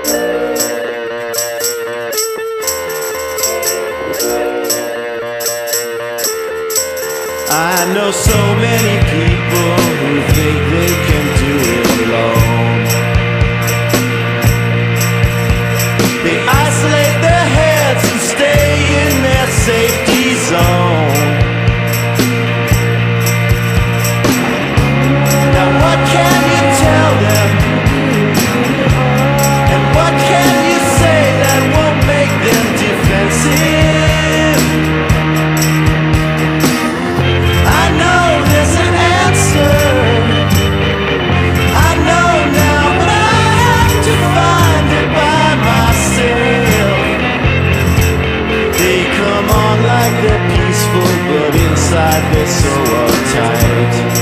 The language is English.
I know so many people who think they can do it alone. They isolate their heads and stay in their safety zone. Now what can you tell them? And what can you say that won't make them defensive? They're peaceful, but inside they're so uptight.